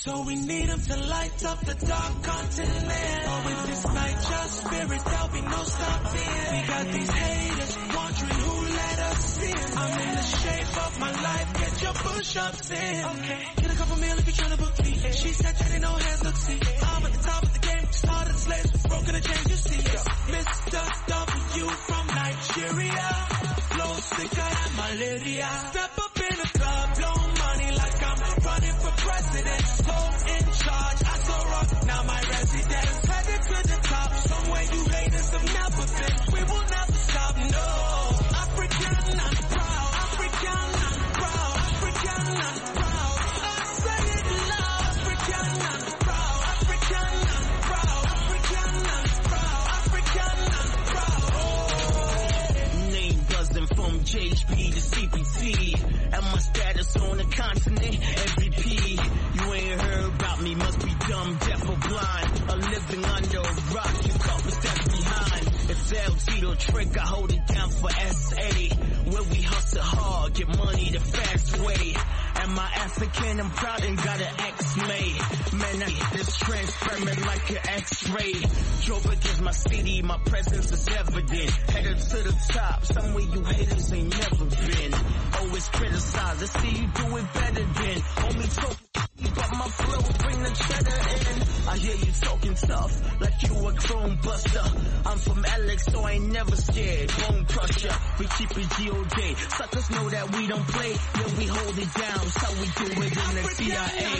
So we need them to light up the dark continent. Always ignite your spirit, there'll be no stopping. We got these haters wondering who let us in. I'm in the shape of my life, get your push-ups in. Okay, get a couple meal if you're trying to book me. She said that ain't no hands, look, see. I'm at the top of the game, started the slaves, was broken the chains, you see. Mr. W from Nigeria, flow sicker than malaria. Step up in the club, blow money like I'm running for president. So in charge, I so rock, now my residence. Headed to the top, somewhere you haters have never been. We will never stop, no. African, I'm proud. African, I'm proud. African, I'm proud. I say it loud. African, I'm proud. African, I'm proud. African, I'm proud. African, I'm proud. Oh. Name buzzing from JHP to CPT. And my status on the continent, MVP. You ain't heard about me, must be dumb, deaf or blind. A living under a rock, you couple steps behind. It's El Tito trick, I hold it down for SA. Where we hustle hard, get money the fast way. Am I African? I'm proud and got an X made. Man, I hit this transparent like an X-ray. Joburg is my city, my presence is evident. Headed to the top, somewhere you haters ain't never been. Always criticize, I see you do it better than. Homie talk, but my flow bring the cheddar in. I hear you talking tough, like you a chrome buster. I'm from Alex, so I ain't never scared. Bone crusher, we keep it G.O.J. Suckers know that we don't play, yeah, we hold it down. So we do it in the CIA.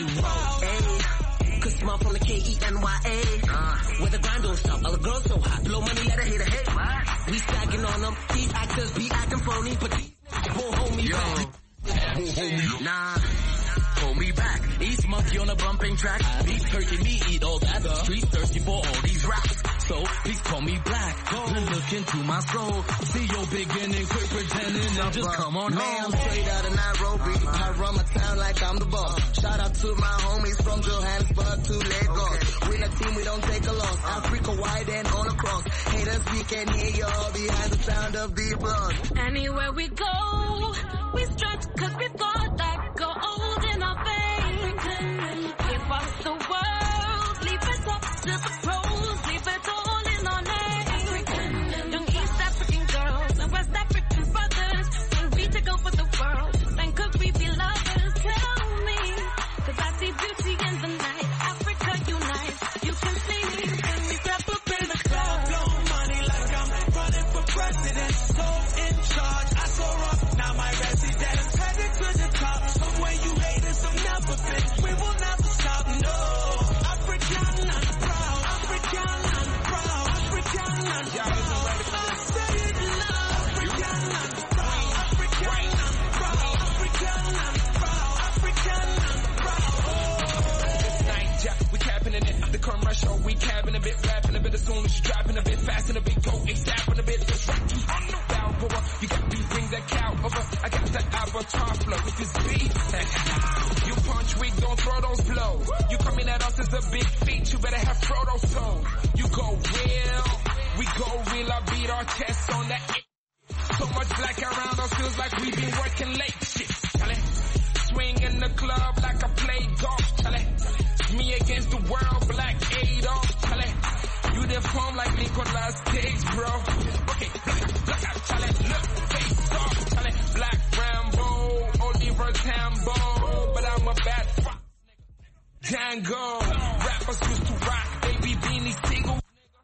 Whoa, cause small from the K-E-N-Y-A. Where the grind don't stop, all the girls so hot. Blow money, let her hate her hate. What? We stacking on them, these actors be acting phony, but these won't hold me back. Won't hold me, nah. Hold me back. East monkey on a bumping track. Beef turkey, me eat all that. Streets thirsty for all these raps. So please call me black. Go look into my soul. See your beginning, quit pretending and just come on home. I'm straight out of Nairobi. I run my town like I'm the boss. Shout out to my homies from Johannesburg to Lagos. Win a team, we don't take a loss. Africa wide and all across. Haters, we can hear you all behind the sound of the applause. Anywhere we go, we strut cause we've got that gold in our veins. Give us the world, leave it up to the pros, leave it all in our name. Young East African girls and West African brothers, when we take over the world, then could we be lovers? Tell me, cause I see beauty in the night. Africa unites, you can see me when we step up in the club. Blow money like I'm running for president. So in charge, I so rock, now my residence. Headed to the top, somewhere you haters have never been. We will never stop, no. African, I'm proud. African, I'm proud. African, I'm proud. I say it loud. African, I'm proud. African, I'm proud. African, I'm proud. African, I'm proud. This night, yeah, we capping in it. The commercial, we capping a bit, rapping a bit as soon as you dropping a bit fast and a bit go ASAP a bit. It's rocky on the Balboa. You got me bring that cow over. I got that avatar flow with this beat. You punch weak, don't throw those blows. You coming at us as a big feat, you better have Frodo's soul. You go real, we go real. I beat our chests on that. So much black around us feels like we've been working late. Shit, Charlie. Swing in the club like I play golf, Charlie. Me against the world, Black Adolf, Charlie. You deform like Nicolas Cage, bro. Okay, look out, Charlie. Look, face off, Charlie. Black Rambo, Oliver Tambo, but I'm a bad fuck. Django, rappers used to rock, baby beanies tingle.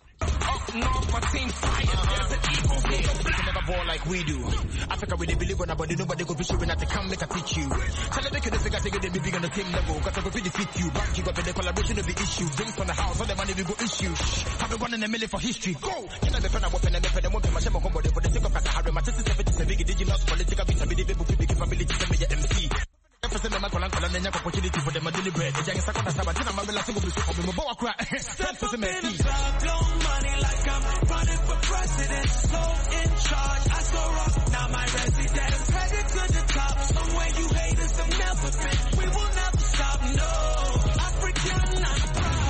Up north, my team fire. There's an eagle with a black. Never ball like we do. Africa, we they believe on nobody, nobody go fish when I come make I teach you. Tell them they can figure they be big on the same level. Cause I go defeat you. Back you up in the collaboration of the issue. Drinks on the house, all the money we go issue. Have been one in a million for history. Go! Can I be friend? I'm weapon and weapon. I won't be my shame on combo. For the sake of Katahari, my sister's 77 did you not political beats? I be the people with big capability to be your MC. Opportunity for them to deliberate. The young second Sabatina, my last will be for me. Step up in the club, blow money like I'm running for president. So in charge, I so rock, now my residence. Headed to the top, somewhere you haters have never been. We will never stop, no. African, I'm proud.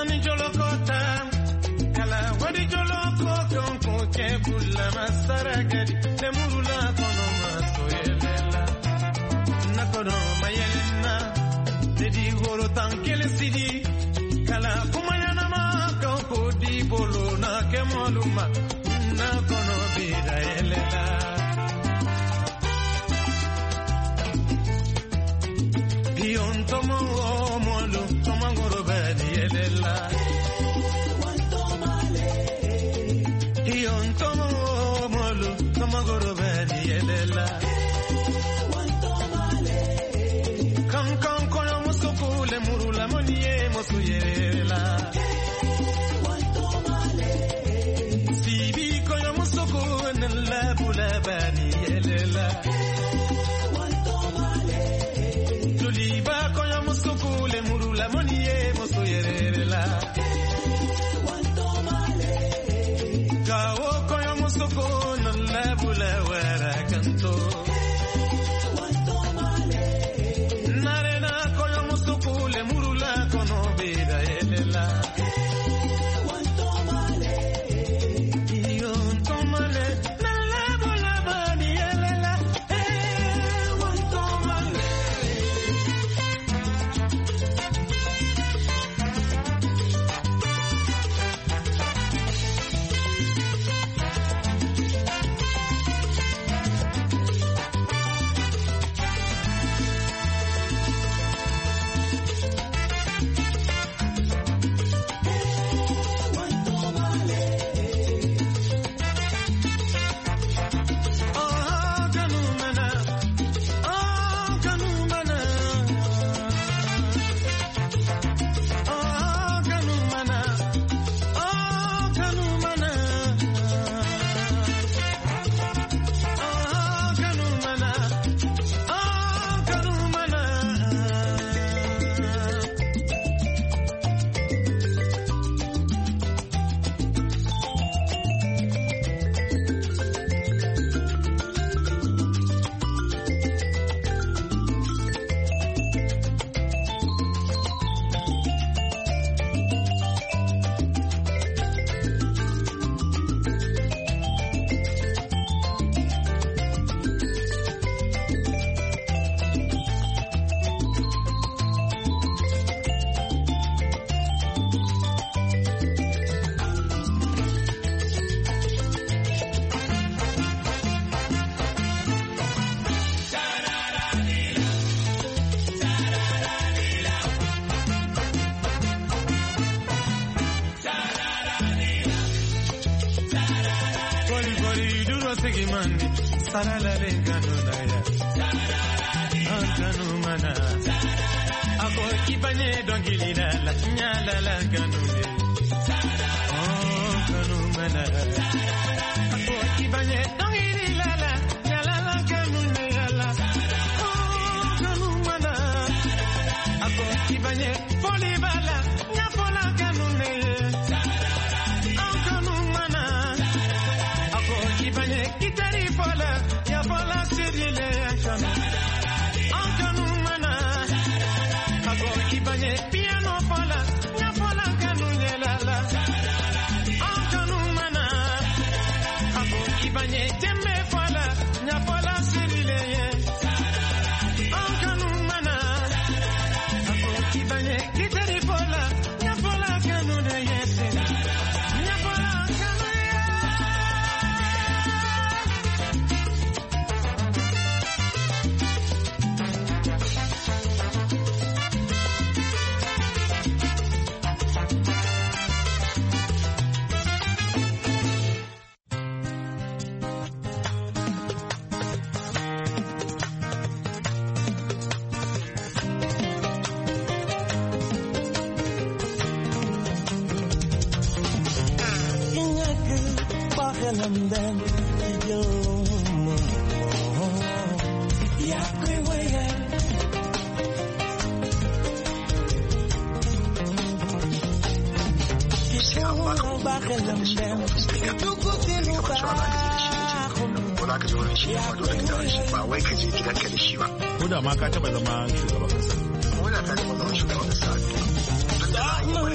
Ma ka taba zama shugaban kasa. Muna ta zama shugaban kasa. Da wani ga tafi da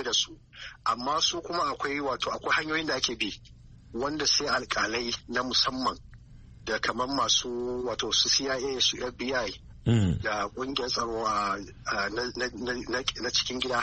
da su, amma su kuma akwai hanyoyin da ake bi wanda sai alkalai na musamman da kamar masu su CIA su FBI da ƙungiyar tsaro na cikin gida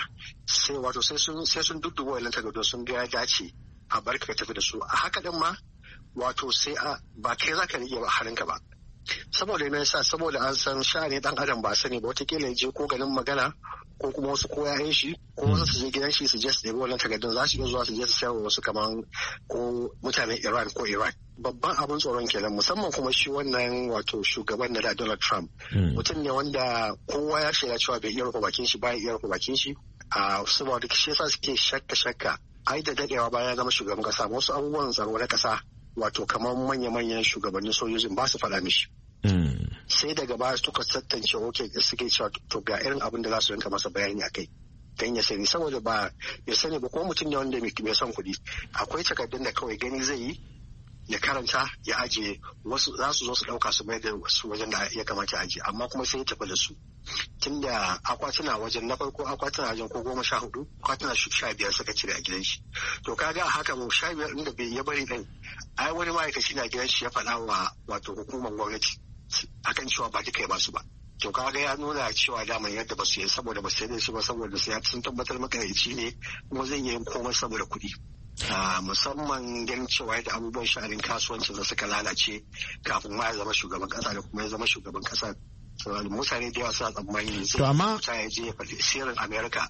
sai sun dudduba wannan takardun sun ga ya dace a barka ka tafi da su. A haka din ma sai ba kai za ka rike ba halinka ba, saboda me yasa? Saboda an san sha'ani dan adam ba sani ba, wataƙila ya je ko ganin magana ko kuma wasu ko yayan shi ko wasu su je gidan shi su je su ɗebi wannan takardun, za su iya zuwa su je su sayarwa wasu kaman ko mutanen Iran ko Iraq. Babban abin tsoron kenan, musamman kuma shi wannan shugaban na Donald Trump mutum ne wanda kowa ya shaida cewa bai iya rufe bakin shi, ba ya iya rufe bakin shi, saboda shi yasa suke shakka ai da dadewa bayan ya zama shugaban kasa wasu abubuwan tsaro na kasa kamar manya-manyan shugabannin sojojin ba su faɗa mishi. Sai daga baya suka tattance suke cewa to ga irin abin da za su rinka masa bayani a kai don ya sani, saboda ba ya sani ba ko mutum ne wanda mai son kuɗi. Akwai takardun da kawai gani zai yi ya karanta ya ajiye, wasu za su zo su ɗauka su mai da su wajen da ya kamata ajiye, amma kuma sai ya tafi da su. Tunda akwatuna wajen na farko akwatuna wajen ko 14, akwatuna 15 suka cire a gidan shi. To kaga haka mu 15 inda bai ya bari din, ai wani ma'aikaci na gidan shi ya faɗa wa hukumar gwamnati akan cewa ba duka ya basu ba. To kaga ya nuna cewa daman yadda ba su yi saboda ba su yi da shi ba, saboda sai sun tabbatar makarici ne kuma zai yi komai saboda kuɗi. Musamman ganin cewa yadda abubuwan sha'anin kasuwancin da suka lalace kafin ma ya zama shugaban kasa da kuma ya zama shugaban kasa. Mutane da yawa suna tsammani zai ya je ya faɗi sirrin Amerika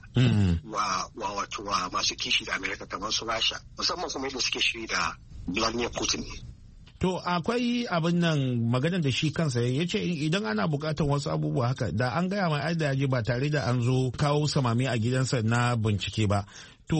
wa masu kishi da Amerika kamar su Rasha, musamman kuma yadda suke shiri da Vladimir Putin. To akwai abin nan maganar da shi kansa ya ce idan ana bukatar wasu abubuwa haka da an gaya mai aida yaje ba tare da an zo kawo samami a gidansa na bincike ba. To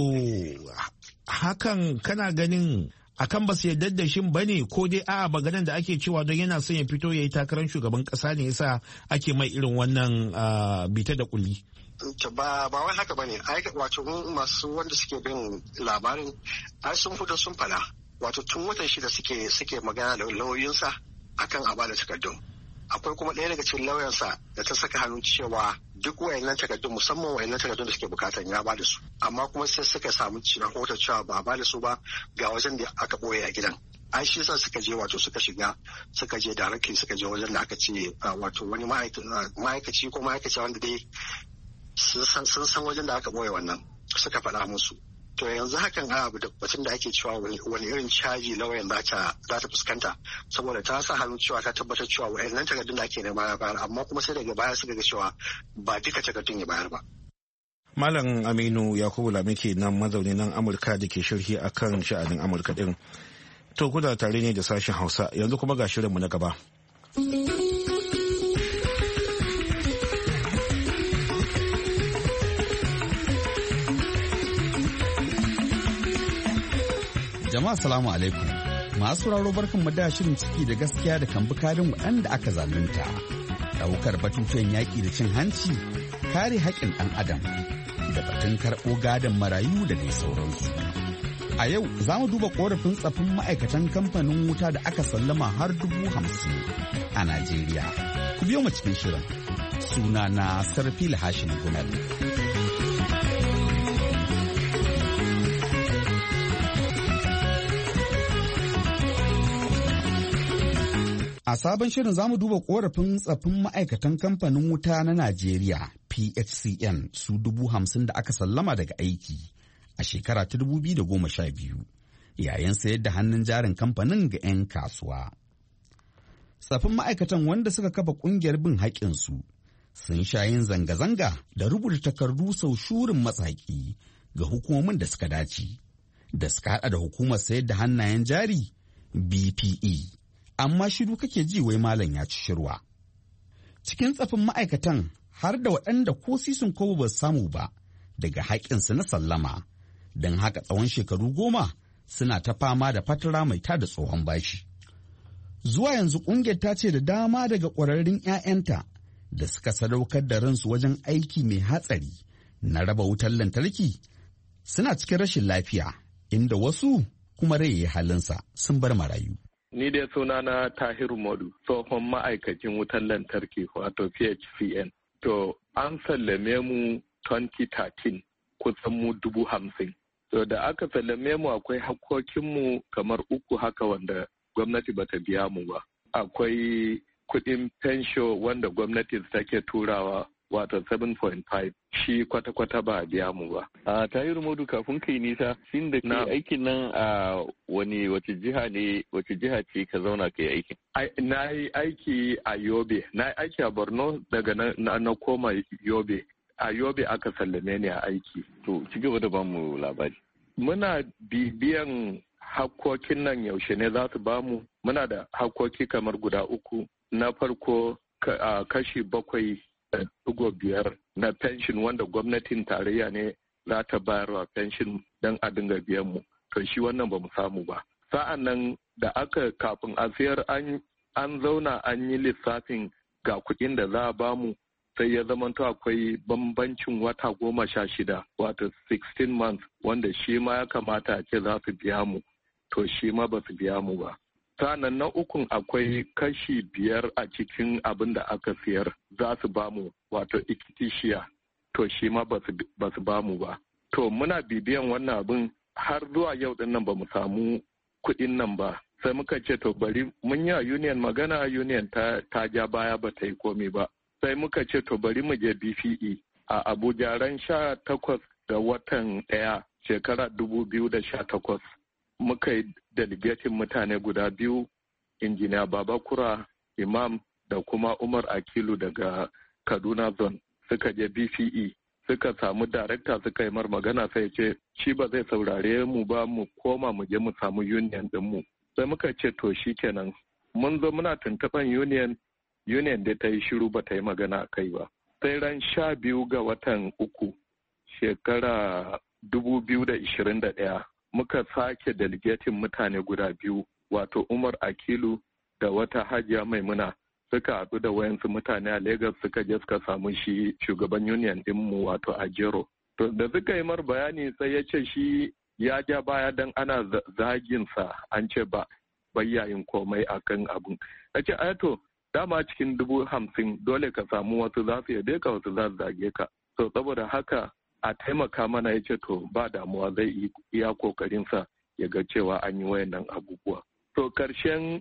hakan kana ganin akan ba su yarda da shi ba ne, ko dai a'a maganar da ake cewa don yana son ya fito ya yi takarar shugaban kasa ne yasa ake mai irin wannan bita da kulli? Ba wai haka ba ne, masu wanda suke bin labarin ai sun fito sun fada. Tun watan shida suke magana da lauyoyinsa akan a bada takardun. Akwai kuma ɗaya daga cikin lauyansa da ta saka hannu cewa duk wayannan takardun, musamman wayannan takardun da suke bukatan ya bada su, amma kuma sai suka samu rahoton cewa ba a bada su ba ga wajen da aka ɓoye a gidan. Ai shi yasa suka je suka je directly suka je wajen da aka ce wani ma'aikaci ko ma'aikaci wanda dai sun san wajen da aka ɓoye wannan, suka faɗa musu. To yanzu hakan abu da batun da ake cewa wani irin caji lauyan za ta fuskanta, saboda ta sa hannu cewa ta tabbatar cewa wa'annan takardun da ake nema ya bayar, amma kuma sai daga baya suka ga cewa ba duka takardun ya bayar ba. Malam Aminu Yakubu Lamike nan mazauni nan Amurka da ke sharhi akan sha'anin Amurka din. To kuna tare ne da sashen Hausa, yanzu kuma ga shirinmu na gaba. Jama'a salamu alaikum. Masu sauraro barkan mu da shirin ciki da gaskiya da kan bukarin waɗanda aka zalunta. Daukar batutuwan yaƙi da cin hanci, kare haƙƙin ɗan adam, da batun karɓo gadon marayu da dai sauransu. A yau za mu duba ƙorafin tsafin ma'aikatan kamfanin wuta da aka sallama har 50,000 a Najeriya. Ku biyo mu cikin shirin. Suna na Sarfil Hashim Gunal. A sabon shirin za mu duba korafin tsaffin ma'aikatan kamfanin wuta na Najeriya PHCN su 50,000 da aka sallama daga aiki a shekara ta 2012 yayin sayar da hannun jarin kamfanin ga 'yan kasuwa. Tsaffin ma'aikatan wanda suka kafa ƙungiyar bin haƙƙinsu sun sha yin zanga-zanga da rubuta takardu sau shurin matsaki ga hukumomin da suka dace, da suka haɗa da hukumar sayar da hannayen jari BPE. Amma shiru kake ji wai malam ya ci shirwa. Cikin tsafin ma'aikatan har da waɗanda ko sisin kobo ba samu ba daga haƙƙinsu na sallama, don haka tsawon shekaru 10 suna ta fama da fatara mai tada tsohon bashi. Zuwa yanzu ƙungiyar ta ce da dama daga ƙwararrun 'ya'yanta da suka sadaukar da ransu wajen aiki mai hatsari na raba wutar lantarki suna cikin rashin lafiya, inda wasu kuma rai ya halinsa sun bar marayu. Ni dai sunana Tahiru Modu, tsohon ma'aikacin wutar lantarki wato PHCN. To, an sallame mu 2013 kusan mu 50,000. So da aka sallame mu akwai hakkokinmu kamar 3 haka wanda gwamnati bata biya mu ba. Akwai kuɗin fensho wanda gwamnati take turawa wato 7.5 shi kwata-kwata ba a biya mu ba. A Tahiru Modu kafin kai nisa, shin da kai aikin nan a wace jiha ce ka zauna kai aikin? Na yi aiki a Yobe, na yi aiki a Borno daga na koma Yobe. A Yobe aka sallame ni a aiki. To, ci gaba da bamu labari. Muna bibiyan hakkokin nan yaushe ne za su bamu. Muna da hakkoki kamar guda 3. Na farko kashi 7.5 na pension wanda gwamnatin tarayya ne za ta bayarwa pension don a dinga biyan mu. To shi wannan ba mu samu ba. Sa'an nan da aka kafin a sayar an zauna an yi lissafin ga kuɗin da za a bamu sai ya zamanto akwai bambancin wata 16 wato 16 months wanda shi ma ya kamata a ce za su biya mu. To shi ma ba su biya mu ba. Sa'an na 3 akwai kashi 5 a cikin abin da aka siyar za su bamu wato ikitishiya. To shi ma ba su bamu ba. To muna bibiyan wannan abin har zuwa yau din nan ba mu samu kuɗin nan ba. Sai muka ce to bari mun yi a union magana, union ta ja baya ba ta yi komi ba. Sai muka ce to bari mu je BPE a Abuja ran 18 ga watan 1 shekara 2018. Muka yi delegatin mutane guda 2, injiniya Babakura Imam da kuma Umar Akilu daga Kaduna Zone suka je BPE suka samu darekta suka yi magana sai ce shi ba zai saurare mu ba mu koma mu je mu samu union dinmu. Sai muka ce to shi kenan mun zo muna tuntuɓan union da ta yi shiru ba ta yi magana a kai ba. Sai ran 12 ga watan 3 shekara 2021 muka sake delegatin mutane guda 2 wato Umar Akilu da wata Hajiya Maimuna suka haɗu da wayansu mutane a Lagos suka je suka samu shi shugaban union ɗinmu wato Ajero. To da suka yi bayani sai ya ce shi ya ja baya dan ana zaginsa an ce ba bayyayin komai akan abun. Ya ce ayato dama cikin 50,000 dole ka samu wasu za su yabe ka wasu za su zage ka. To saboda haka a taimaka mana ya ce to ba damuwa zai iya kokarinsa ya ga cewa an yi wayannan abubuwa. To karshen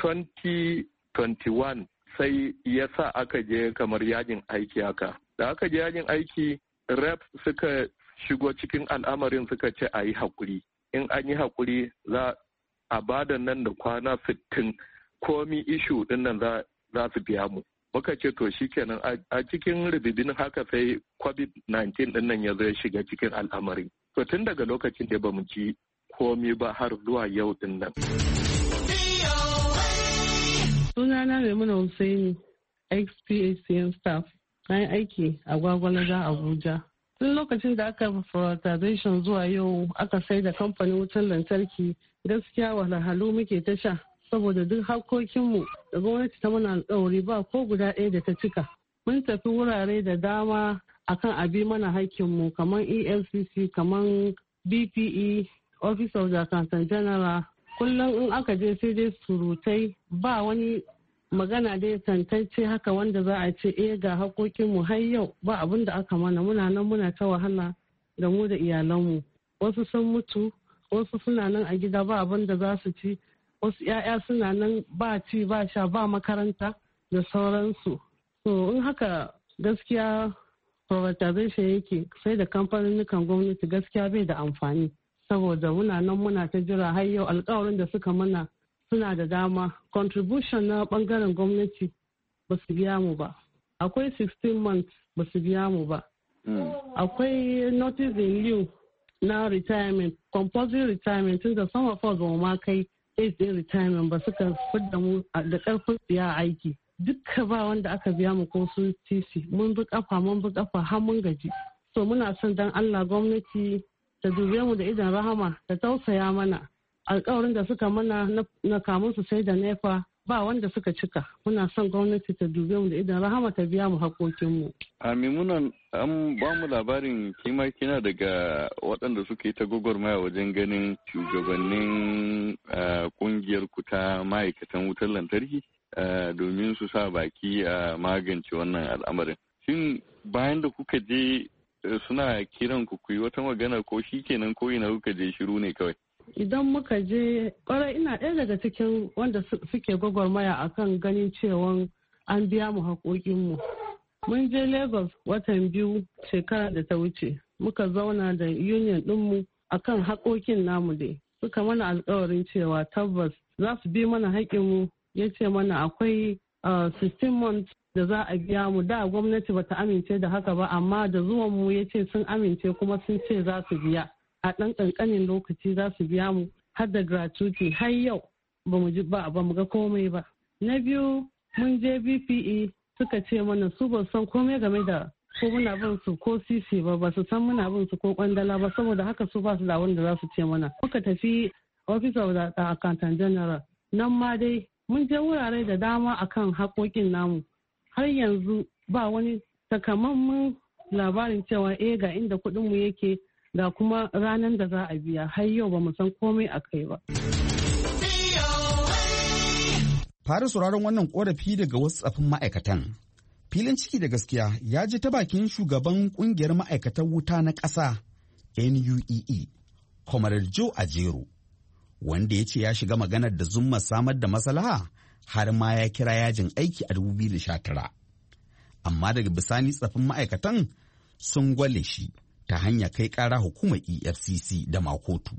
2021 sai ya sa aka je kamar yajin aiki haka. Da aka je yajin aiki rep suka shigo cikin al'amarin suka ce a yi haƙuri. In an yi haƙuri za a bada nan da kwana 60 komi ishu ɗin nan za su biya mu. Muka ce to shikenan a cikin ribibin haka sai COVID-19 ɗin nan ya zo ya shiga cikin al'amarin. To tun daga lokacin da ba mu ci komi ba har zuwa yau ɗin nan. Sunana Maimuna Hussaini, ex-PACN staff, na yi aiki a Gwagwalada Abuja. Tun lokacin da aka privatization zuwa yau aka sai da kamfanin wutar lantarki gaskiya wahalhalu muke ta sha saboda duk harkokinmu da gwamnati ta mana alkawari ba ko guda ɗaya da ta cika. Mun tafi wurare da dama akan abi mana haƙƙinmu kamar EFCC, kamar BPE, Office of the Accountant General. Kullum in aka je sai dai surutai ba wani magana dai tantance haka wanda za a ce ga haƙoƙinmu har yau ba abin da aka mana, muna nan muna ta wahala da mu da iyalanmu. Wasu sun mutu, wasu suna nan a gida ba abin da za su ci, wasu 'ya'ya suna nan ba ci ba sha ba makaranta da sauransu. So in haka gaskiya privatization yake sai da kamfanin gwamnati gaskiya bai da amfani. Saboda muna nan muna ta jira har yau alkawarin da suka mana suna da dama. Contribution na bangaren gwamnati ba su biya mu ba. Akwai 16 months ba su biya mu ba. Akwai notice in lieu na retirement, compulsory retirement, tunda some of us ba ma kai age din retirement ba suka fidda mu da karfin siya aiki. Dukka ba wanda aka biya mu ko sun tisi. Mun bi kafa har mun gaji. So muna son dan Allah gwamnati ta dube mu da idan rahama ta tausaya mana. Alkawarin da suka mana na kamun su sai da nefa ba wanda suka cika. Muna son gwamnati ta dube mu da idan rahama ta biya mu haƙoƙinmu. Maimunan an ba mu labarin kima kina daga waɗanda suka yi ta gwagwarmaya wajen ganin shugabannin ƙungiyar ku ta ma'aikatan wutar lantarki domin su sa baki a magance wannan al'amarin. Shin bayan da kuka je suna kiran ku yi wata magana ko shi kenan ko ina kuka je shiru ne kawai? Idan muka je kwarai ina ɗaya daga cikin wanda suke gwagwarmaya akan ganin cewa an biya mu haƙoƙinmu. Mun je Lagos watan 2 shekara da ta wuce. Muka zauna da union ɗinmu akan haƙoƙin namu dai. Suka mana alƙawarin cewa tabbas za su bi mana haƙinmu. Ya ce mana akwai 16 months da za a biya mu. Da gwamnati bata amince da haka ba, amma da zuwan mu ya ce sun amince kuma sun ce za su biya. A ɗan ƙanƙanin lokaci za su biya mu har da gratuity. Har yau ba mu ga komai ba. Na biyu mun je BPE suka ce mana su ba san komai game da ko muna bin su ko sisi ba su san muna bin su ko kwandala ba, saboda haka su ba su da wanda za su ce mana. Muka tafi office of the accountant general, nan ma dai mun je wurare da dama akan haƙoƙin namu. Har yanzu ba wani takamaiman labarin cewa ga inda kuɗin mu yake da kuma ranar da za a biya. Har yau ba mu san komai a kai ba. Fara sauraron wannan korafi daga wasu tsafin ma'aikatan. Filin ciki da gaskiya ya ji ta bakin shugaban kungiyar ma'aikatan wuta na ƙasa NUEE, Comrade Joe Ajero, wanda ya ce ya shiga maganar da zumma samar da maslaha har ma ya kira yajin aiki a 2019. Amma daga bisani tsafin ma'aikatan sun gwale shi ta hanyar kai ƙara hukumar EFCC da makotu.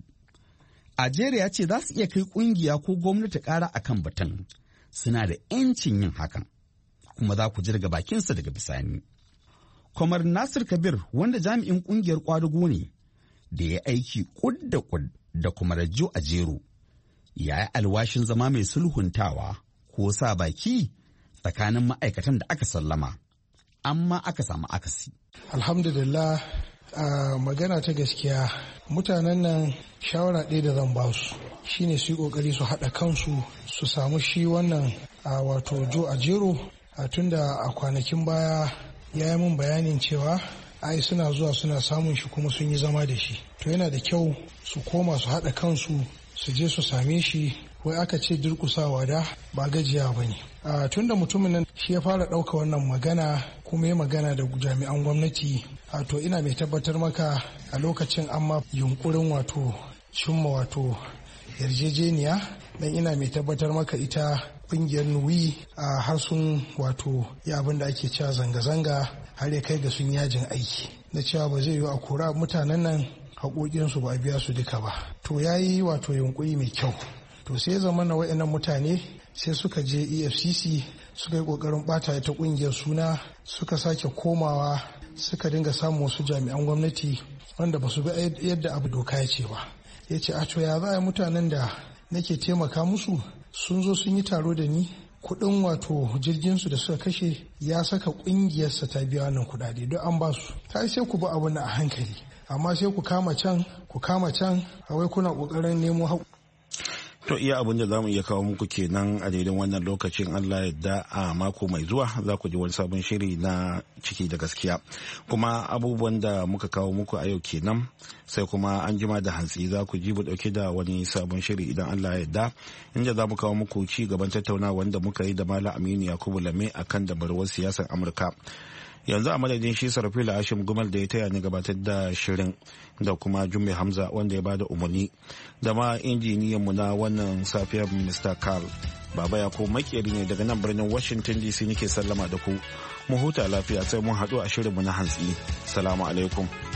Ajero ya ce za su iya kai kungiya ko gwamnati ƙara akan batun. Suna da 'yancin yin hakan, kuma za ku jirga bakinsa daga bisani. Kwamar Nasir Kabir, wanda jami'in ƙungiyar ƙwadago ne da ya aiki kud da kuma Rajo Ajero, ya yi alwashin zama mai sulhuntawa ko sa baki tsakanin ma'aikatan da aka sallama, amma aka samu akasi. Alhamdulillah, magana ta gaskiya mutanen nan shawara ɗaya da zan ba su shine su yi ƙoƙari su haɗa kansu su samu shi wannan wato Joe Ajero, tunda a kwanakin baya ya yi min bayanin cewa ai suna zuwa suna samun shi kuma sun yi zama da shi. To yana da kyau su koma su haɗa kansu su je su same shi. Wai aka ce durƙusawa da ba gajiya ba ne. Tunda mutumin nan shi ya fara ɗauka wannan magana kuma ya magana da jami'an gwamnati, to ina mai tabbatar maka a lokacin an ma yunkurin wato cimma wato yarjejeniya, dan ina mai tabbatar maka ita kungiyar nuwi har sun wato ya abin da ake cewa zanga-zanga har ya kai ga sun yajin aiki na cewa ba zai yi a kora mutanen nan haƙoƙinsu ba a biya su duka ba. To ya yi wato yunkuri mai kyau. To sai zama na waɗannan mutane sai suka je EFCC suka yi ƙoƙarin ɓata ta ƙungiyar suna, suka sake komawa suka dinga samun wasu jami'an gwamnati wanda ba su bi yadda abu doka ya ce ba. Ya ce a to ya za a mutanen da nake taimaka musu sun zo sun yi taro da ni, kuɗin wato jirginsu da suka kashe ya saka ƙungiyarsa ta biya wannan kuɗaɗe don an ba su. Ta sai ku bi abin a hankali, amma sai ku kama can a wai kuna ƙoƙarin nemo haƙu. To iya abin da za mu iya kawo muku kenan a daidai wannan lokacin. Allah yadda a mako mai zuwa za ku ji wani sabon shiri na ciki da gaskiya. Kuma abubuwan da muka kawo muku a yau kenan, sai kuma an jima da hantsi za ku ji mu dauke da wani sabon shiri idan Allah yadda, inda za mu kawo muku ci gaban tattaunawa wanda muka yi da Malam Aminu Yakubu Lame akan dabarwar siyasar Amurka. Yanzu a madadin shi Sarfila Hashim Gumal da ya taya ni gabatar da shirin, da kuma Jummai Hamza wanda ya bada umarni, da ma injiniyan mu na wannan safiyar Mr. Carl. Baba Yakubu makeri ne daga nan birnin Washington DC nake sallama da ku. Mu huta lafiya sai mun haɗu a shirin mu na hantsi. Salamu alaikum.